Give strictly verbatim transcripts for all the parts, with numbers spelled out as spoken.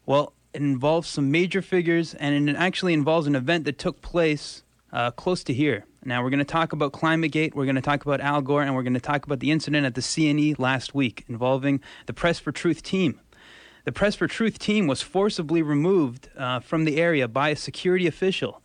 Well, it involves some major figures, and it actually involves an event that took place uh, close to here. Now, we're going to talk about ClimateGate, we're going to talk about Al Gore, and we're going to talk about the incident at the C N E last week involving the Press for Truth team. The Press for Truth team was forcibly removed uh, from the area by a security official,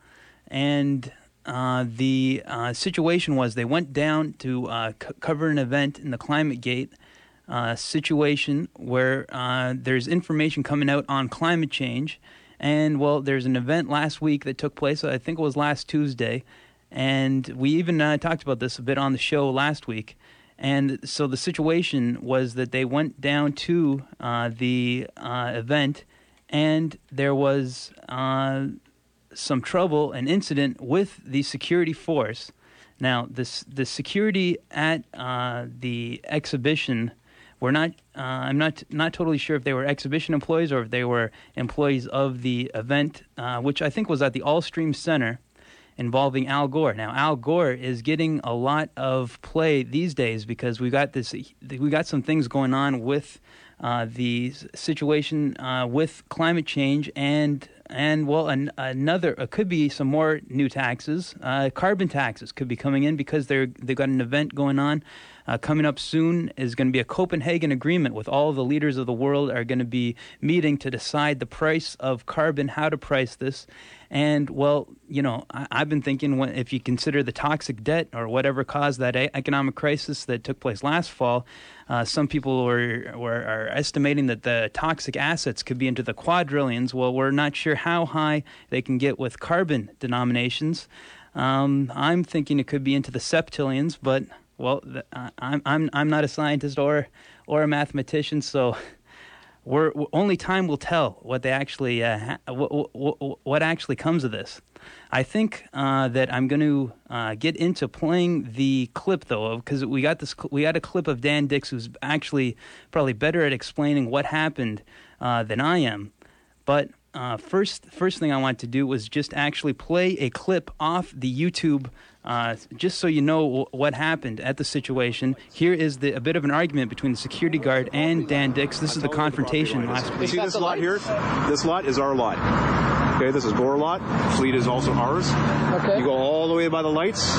and uh, the uh, situation was they went down to uh, c- cover an event in the ClimateGate uh, situation where uh, there's information coming out on climate change, and, well, there's an event last week that took place, I think it was last Tuesday, and we even uh, talked about this a bit on the show last week. And so the situation was that they went down to uh, the uh, event, and there was uh, some trouble, an incident with the security force. Now, this the security at uh, the exhibition were not. Uh, I'm not not totally sure if they were exhibition employees or if they were employees of the event, uh, which I think was at the Allstream Center, involving Al Gore. Now, Al Gore is getting a lot of play these days because we got this. We got some things going on with uh, the situation uh, with climate change, and and well, an, another uh, could be some more new taxes. Uh, carbon taxes could be coming in because they're they've got an event going on. Uh, coming up soon is going to be a Copenhagen agreement with all the leaders of the world are going to be meeting to decide the price of carbon, how to price this. And, well, you know, I, I've been thinking when, if you consider the toxic debt or whatever caused that a- economic crisis that took place last fall, uh, some people were, were are estimating that the toxic assets could be into the quadrillions. Well, we're not sure how high they can get with carbon denominations. Um, I'm thinking it could be into the septillions, but... Well, th- I'm I'm I'm not a scientist or or a mathematician, so we're only time will tell what they actually uh, ha- w- w- what actually comes of this. I think uh, that I'm going to uh, get into playing the clip though, because we got this cl- we got a clip of Dan Dix, who's actually probably better at explaining what happened uh, than I am. But uh, first first thing I want to do was just actually play a clip off the YouTube. Uh, just so you know w- what happened at the situation, here is the, a bit of an argument between the security guard and Dan Dix. This is the confrontation last week. See this lot here? This lot is our lot. Okay, this is Gore lot. Fleet is also ours. Okay. You go all the way by the lights,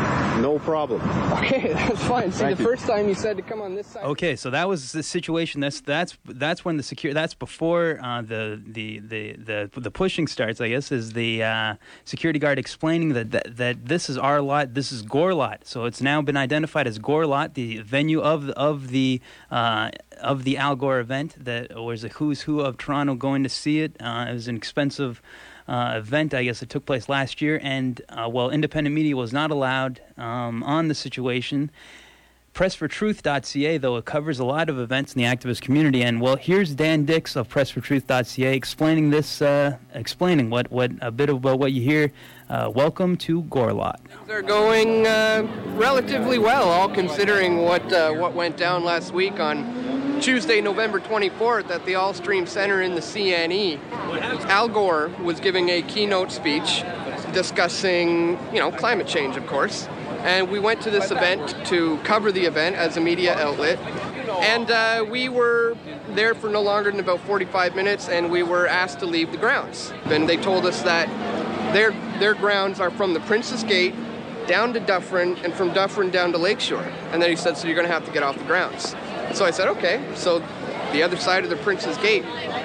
no problem. Okay, that's fine. See, Thank the you. first time you said to come on this side. Okay, so that was the situation. That's that's that's when the secure. That's before uh, the, the the the the pushing starts. I guess is the uh, security guard explaining that, that that this is our lot. This is Gore lot. So it's now been identified as Gore lot, the venue of of the uh, of the Al Gore event. That was a who's who of Toronto going to see it. Uh, it was an expensive. Uh, event, I guess it took place last year, and uh, well, independent media was not allowed um, on the situation. press for truth dot c a, though, it covers a lot of events in the activist community, and well, here's Dan Dix of press for truth dot c a explaining this, uh, explaining what, what a bit about what you hear. Uh, welcome to Gore lot. Things are going uh, relatively well, all considering what uh, what went down last week on Tuesday, November twenty-fourth at the Allstream Center in the C N E. Al Gore was giving a keynote speech discussing, you know, climate change, of course. And we went to this event to cover the event as a media outlet. And uh, we were there for no longer than about forty-five minutes, and we were asked to leave the grounds. And they told us that their their grounds are from the Princess Gate down to Dufferin, and from Dufferin down to Lakeshore. And then he said, so you're going to have to get off the grounds. So I said, okay. So the other side of the Princess Gate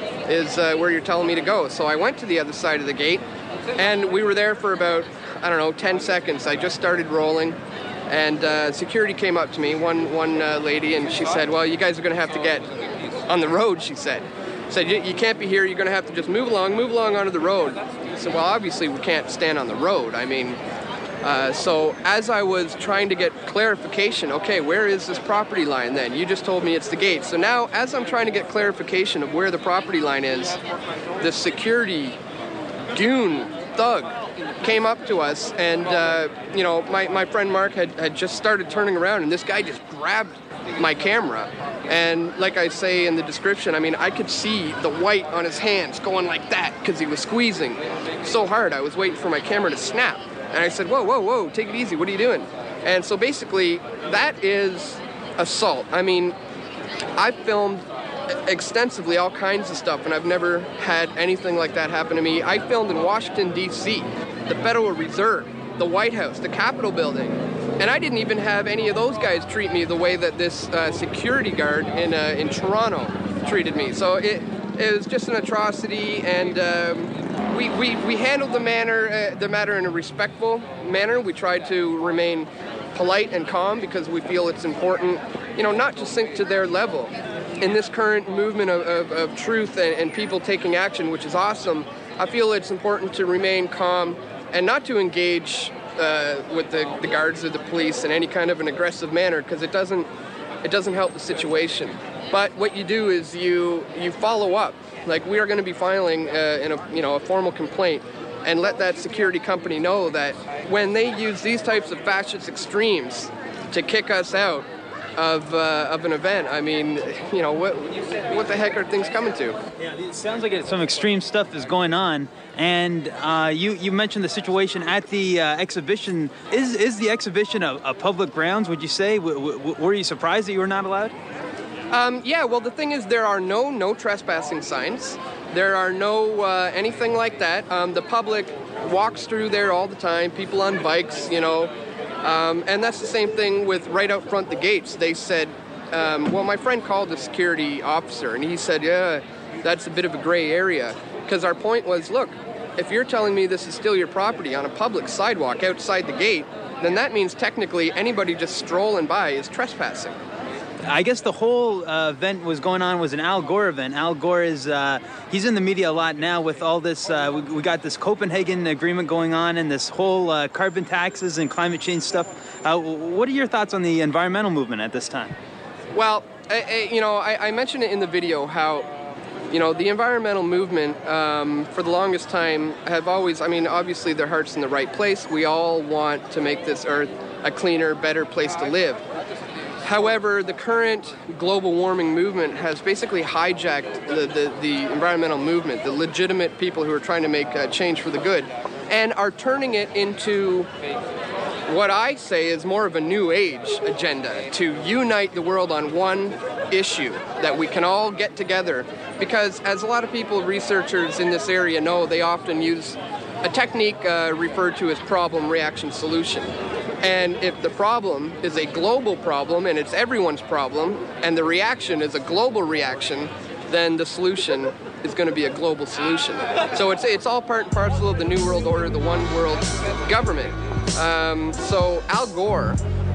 is uh, where you're telling me to go. So I went to the other side of the gate, and we were there for about, I don't know, ten seconds. I just started rolling, and uh, security came up to me, one one uh, lady, and she said, well, you guys are going to have to get on the road, she said. Said, you, you can't be here, you're going to have to just move along, move along onto the road. I said, well, obviously we can't stand on the road. I mean, uh, so as I was trying to get clarification, okay, where is this property line then? You just told me it's the gate. So now, as I'm trying to get clarification of where the property line is, the security goon thug came up to us, and, uh, you know, my, my friend Mark had, had just started turning around, and this guy just grabbed my camera. And like I say in the description, I mean, I could see the white on his hands going like that because he was squeezing so hard. I was waiting for my camera to snap. And I said, whoa, whoa, whoa, take it easy. What are you doing? And so basically, that is assault. I mean, I filmed extensively all kinds of stuff, and I've never had anything like that happen to me. I filmed in Washington, D C, the Federal Reserve, the White House, the Capitol building, and I didn't even have any of those guys treat me the way that this uh, security guard in uh, in Toronto treated me. So it, it was just an atrocity, and um, we, we, we handled the, manner, uh, the matter in a respectful manner. We tried to remain polite and calm because we feel it's important, you know, not to sink to their level. In this current movement of, of, of truth and, and people taking action, which is awesome, I feel it's important to remain calm and not to engage uh, with the, the guards or the police in any kind of an aggressive manner, because it doesn't it doesn't help the situation. But what you do is you you follow up. Like, we are going to be filing uh, in a you know a formal complaint and let that security company know that when they use these types of fascist extremes to kick us out of uh, of an event, I mean, you know, what what the heck are things coming to? Yeah, it sounds like it, some extreme stuff is going on. And uh, you you mentioned the situation at the uh, exhibition. Is is the exhibition a, a public grounds? Would you say? W- w- were you surprised that you were not allowed? Um, yeah. Well, the thing is, there are no no trespassing signs. There are no uh, anything like that. Um, the public walks through there all the time. People on bikes, you know. Um, and that's the same thing with right out front the gates. They said, um, well, my friend called the security officer, and he said, yeah, that's a bit of a gray area. Because our point was, look, if you're telling me this is still your property on a public sidewalk outside the gate, then that means technically anybody just strolling by is trespassing. I guess the whole uh, event was going on was an Al Gore event. Al Gore is, uh, he's in the media a lot now with all this, uh, we, we got this Copenhagen agreement going on and this whole uh, carbon taxes and climate change stuff. Uh, what are your thoughts on the environmental movement at this time? Well, I, I, you know, I, I mentioned it in the video how, you know, the environmental movement um, for the longest time have always, I mean, obviously their heart's in the right place. We all want to make this earth a cleaner, better place to live. However, the current global warming movement has basically hijacked the, the, the environmental movement, the legitimate people who are trying to make uh, change for the good, and are turning it into what I say is more of a new age agenda to unite the world on one issue that we can all get together. Because as a lot of people, researchers in this area know, they often use a technique uh, referred to as problem, reaction, solution. And if the problem is a global problem and it's everyone's problem, and the reaction is a global reaction, then the solution is going to be a global solution. So it's it's all part and parcel of the New World Order, the one world government. Um, so Al Gore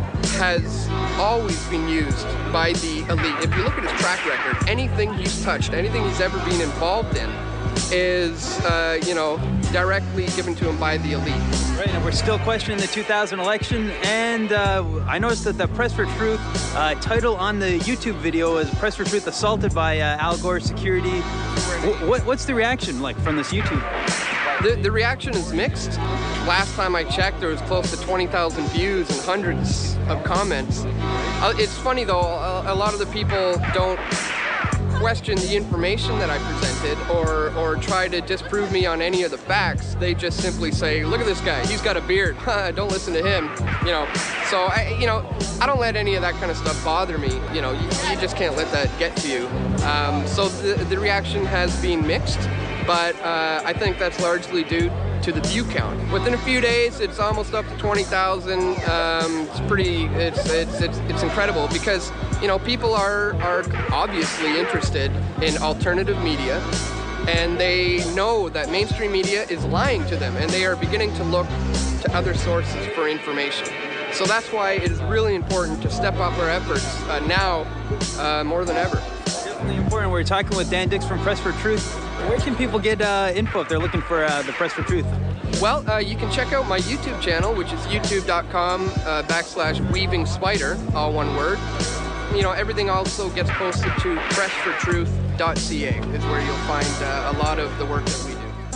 has always been used by the elite. If you look at his track record, anything he's touched, anything he's ever been involved in, is, uh, you know, directly given to him by the elite. Right, and we're still questioning the two thousand election, and uh, I noticed that the Press for Truth uh, title on the YouTube video is Press for Truth assaulted by uh, Al Gore security. W- what, what's the reaction like from this YouTube? The, the reaction is mixed. Last time I checked, there was close to twenty thousand views and hundreds of comments. Uh, it's funny, though, a, a lot of the people don't question the information that I presented or or try to disprove me on any of the facts. They just simply say, look at this guy, he's got a beard, don't listen to him, you know. So, I, you know, I don't let any of that kind of stuff bother me, you know, you, you just can't let that get to you. Um, so the, the reaction has been mixed, but uh, I think that's largely due to the view count. Within a few days, it's almost up to twenty thousand. Um, it's pretty, it's, it's, it's, it's incredible because, you know, people are, are obviously interested in alternative media, and they know that mainstream media is lying to them, and they are beginning to look to other sources for information. So that's why it is really important to step up our efforts uh, now uh, more than ever. Definitely important. We're talking with Dan Dix from Press for Truth. Where can people get uh, info if they're looking for uh, the Press for Truth? Well, uh, you can check out my YouTube channel, which is youtube.com uh, backslash weaving spider, all one word. You know, everything also gets posted to press for truth dot c a is where you'll find uh, a lot of the work that we do.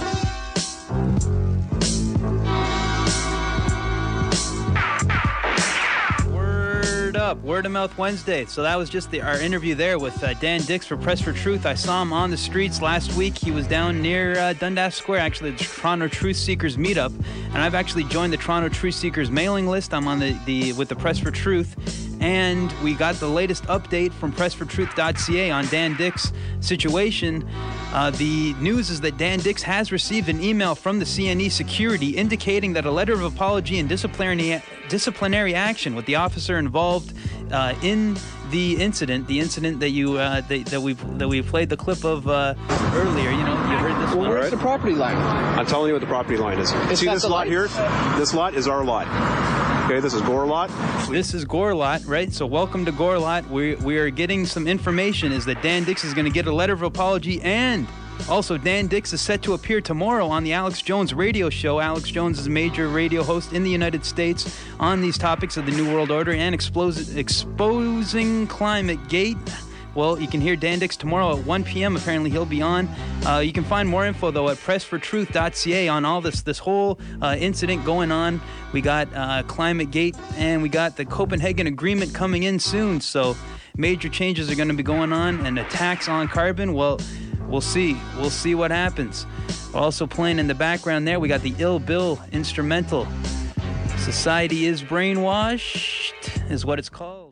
Up Word of Mouth Wednesday. So that was just the, our interview there with uh, Dan Dix for Press for Truth. I saw him on the streets last week. He was down near uh, Dundas Square, actually, the Toronto Truth Seekers meetup, and I've actually joined the Toronto Truth Seekers mailing list. I'm on the, the with the Press for Truth, And we got the latest update from press for truth dot c a on Dan Dix' situation. Uh, the news is that Dan Dix has received an email from the C N E security indicating that a letter of apology and disciplinary disciplinary action with the officer involved uh, in the incident, the incident that you uh, that, that we that we played the clip of uh, earlier. You know, you heard this Well, one. where's Right. the property line? I'm telling you what the property line is. Is See that this the lot lights? here? This lot is our lot. Okay, this is Gore lot. This is Gore Lot, right? So welcome to Gore Lot. We we are getting some information is that Dan Dix is going to get a letter of apology, and also Dan Dix is set to appear tomorrow on the Alex Jones radio show. Alex Jones is a major radio host in the United States on these topics of the New World Order and explos- exposing climate gate. Well, you can hear Dan Dix tomorrow at one p.m. Apparently, he'll be on. Uh, you can find more info, though, at press for truth dot c a on all this this whole uh, incident going on. We got uh, Climate Gate, and we got the Copenhagen Agreement coming in soon. So major changes are going to be going on, and a tax on carbon. Well, we'll see. We'll see what happens. We're also playing in the background there, we got the Ill Bill instrumental. Society is Brainwashed is what it's called.